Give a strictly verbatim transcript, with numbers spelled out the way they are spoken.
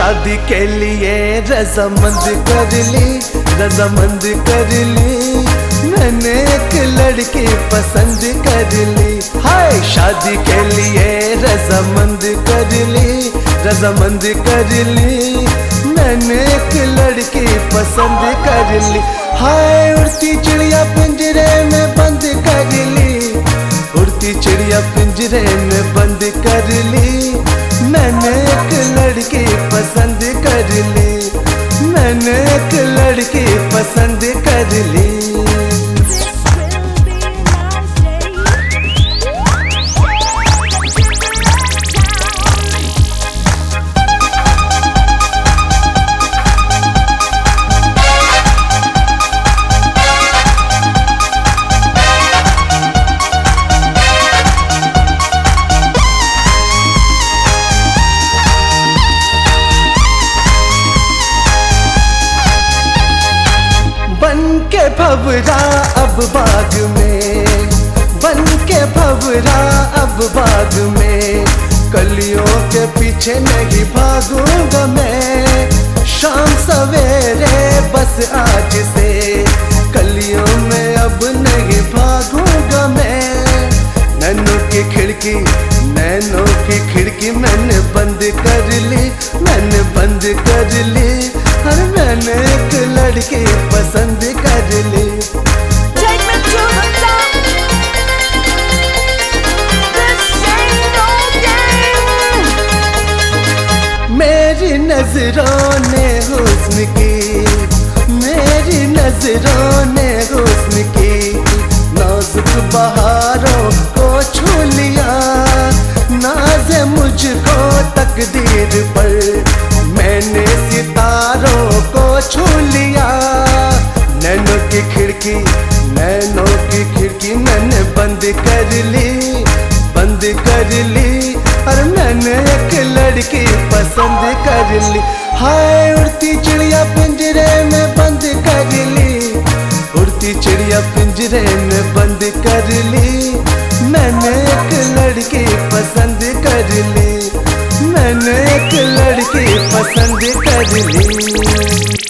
शादी के लिए रजामंद कर ली, रजामंद कर ली, मैंने एक लड़की पसंद कर ली। हाय शादी के लिए रजामंद कर ली, रजामंद कर ली, मैंने एक लड़की पसंद कर ली। हाय उड़ती चिड़िया पिंजरे में बंद कर ली, उड़ती चिड़िया पिंजरे में बंद कर ली, मैंने एक लड़की पसंद कर ली, मैंने एक लड़की पसंद कर ली। बन के भंवरा अब बाग में, बन के भंवरा अब बाग में, कलियों के पीछे नहीं भागूंगा मैं, शाम सवेरे बस आज से कलियों में अब नहीं भागूंगा मैं। नैनों की खिड़की, नैनों की खिड़की मैंने बंद कर ली, मैंने बंद कर ली, हर मैंने एक लड़की पसंद कर ली। Take me to the top. This ain't no game. मेरी नजरों ने हुस्न की, मेरी नजरों ने हुस्न की, नाजुक बहारों को छू लिया, नाज़े मुझको तकदीर पर, मैंने सितारों को छू लिया। नैनों की खिड़की, नैनों की खिड़की मैंने बंद कर ली, बंद कर ली, और मैंने एक लड़की पसंद कर ली। हाय उड़ती चिड़िया पिंजरे में बंद कर ली, उड़ती चिड़िया पिंजरे में बंद कर ली, मैंने एक लड़की पसंद कर ली, मैंने एक लड़की पसंद कर ली।